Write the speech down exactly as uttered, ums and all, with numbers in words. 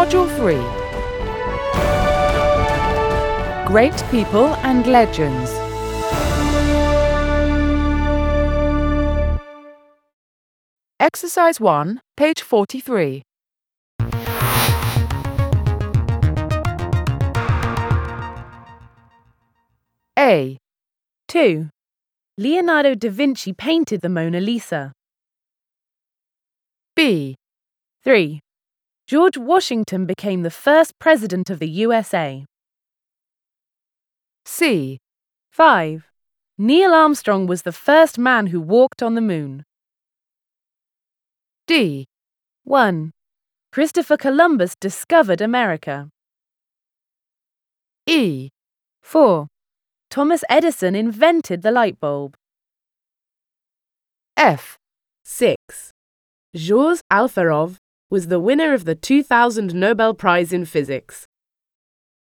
Module three. Great People and Legends. Exercise one, page forty-three. A. two. Leonardo da Vinci painted the Mona Lisa. B. three. George Washington became the first president of the U S A. C. five. Neil Armstrong was the first man who walked on the moon. D. one. Christopher Columbus discovered America. E. four. Thomas Edison invented the light bulb. F. six. Georges Alferov was the winner of the two thousand Nobel Prize in Physics.